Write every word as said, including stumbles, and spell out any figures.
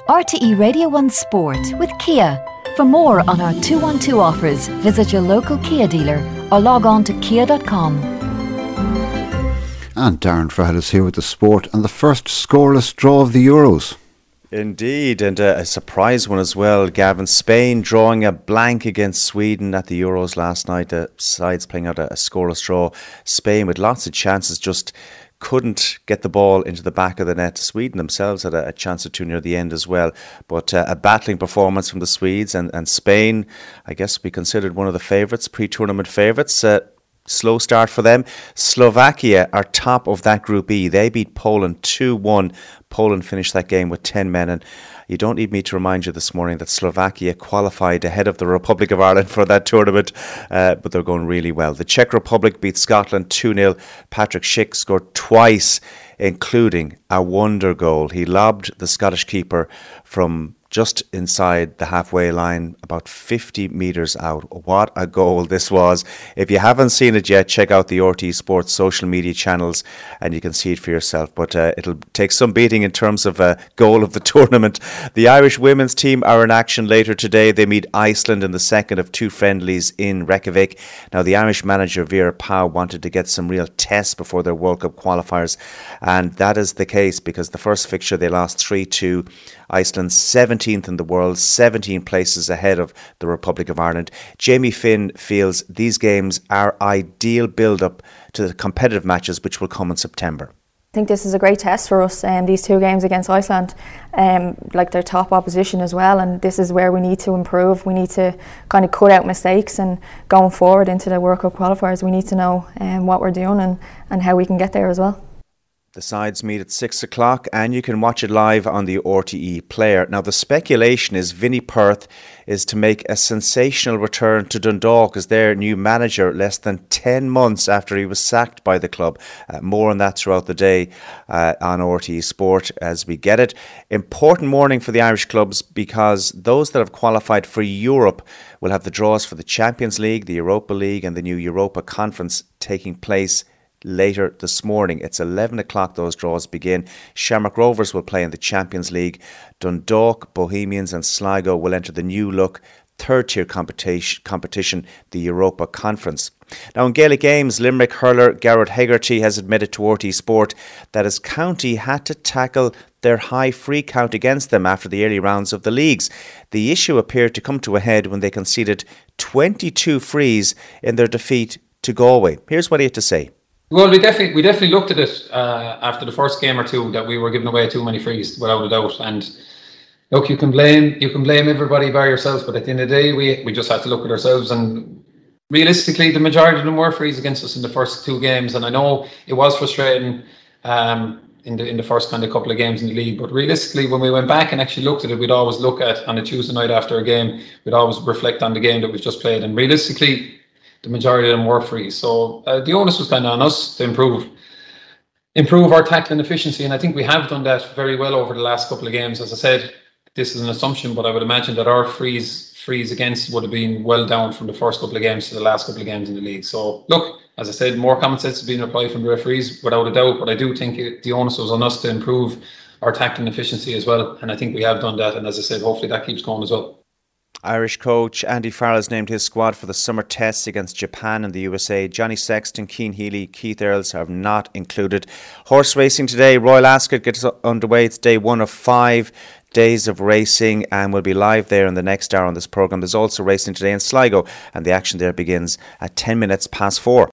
R T E Radio one Sport with Kia. For more on our two one two offers, visit your local Kia dealer or log on to kia dot com. And Darren Fahad is here with the sport and the first scoreless draw of the Euros. Indeed, and a, a surprise one as well, Gavin. Spain drawing a blank against Sweden at the Euros last night. The sides playing out a, a scoreless draw. Spain with lots of chances just couldn't get the ball into the back of the net. Sweden themselves had a, a chance or two near the end as well. But uh, a battling performance from the Swedes, and, and Spain, I guess, we considered one of the favourites, pre-tournament favourites. Uh, Slow start for them. Slovakia are top of that Group E. They beat Poland two one. Poland finished that game with ten men. And you don't need me to remind you this morning that Slovakia qualified ahead of the Republic of Ireland for that tournament. Uh, but they're going really well. The Czech Republic beat Scotland two nil. Patrick Schick scored twice, including a wonder goal. He lobbed the Scottish keeper from just inside the halfway line, about fifty metres out. What a goal this was. If you haven't seen it yet, check out the R T E Sports social media channels and you can see it for yourself. But uh, it'll take some beating in terms of a goal of the tournament. The Irish women's team are in action later today. They meet Iceland in the second of two friendlies in Reykjavik. Now, the Irish manager, Vera Pauw, wanted to get some real tests before their World Cup qualifiers. And that is the case because the first fixture they lost three two. Iceland seventeenth in the world, seventeen places ahead of the Republic of Ireland. Jamie Finn feels these games are ideal build-up to the competitive matches which will come in September. I think this is a great test for us, um, these two games against Iceland, um, like their top opposition as well, and this is where we need to improve. We need to kind of cut out mistakes, and going forward into the World Cup qualifiers we need to know um, what we're doing and, and how we can get there as well. The sides meet at six o'clock and you can watch it live on the R T E player. Now, the speculation is Vinnie Perth is to make a sensational return to Dundalk as their new manager less than ten months after he was sacked by the club. Uh, more on that throughout the day uh, on R T E Sport as we get it. Important morning for the Irish clubs because those that have qualified for Europe will have the draws for the Champions League, the Europa League and the new Europa Conference taking place later this morning. It's eleven o'clock those draws begin. Shamrock Rovers will play in the Champions League. Dundalk, Bohemians and Sligo will enter the new look third tier competition, competition, the Europa Conference. Now, in Gaelic games, Limerick hurler Garrett Hegarty has admitted to R T Sport that his county had to tackle their high free count against them after the early rounds of the leagues. The issue appeared to come to a head when they conceded twenty-two frees in their defeat to Galway. Here's what he had to say. Well, we definitely we definitely looked at it uh, after the first game or two that we were giving away too many frees, without a doubt. And look, you can blame you can blame everybody by yourselves, but at the end of the day, we we just had to look at ourselves. And realistically, the majority of them were frees against us in the first two games. And I know it was frustrating um, in the in the first kind of couple of games in the league, but realistically, when we went back and actually looked at it, we'd always look at on a Tuesday night after a game, we'd always reflect on the game that we've just played. And realistically, the majority of them were free. So uh, the onus was kind of on us to improve improve our tackling efficiency. And I think we have done that very well over the last couple of games. As I said, this is an assumption, but I would imagine that our frees, frees against would have been well down from the first couple of games to the last couple of games in the league. So look, as I said, more common sense has been applied from the referees, without a doubt. But I do think it, the onus was on us to improve our tackling efficiency as well. And I think we have done that. And as I said, hopefully that keeps going as well. Irish coach Andy Farrell has named his squad for the summer tests against Japan and the U S A. Johnny Sexton, Cian Healy, Keith Earls are not included. Horse racing today. Royal Ascot gets underway. It's day one of five days of racing and we'll be live there in the next hour on this programme. There's also racing today in Sligo and the action there begins at ten minutes past four.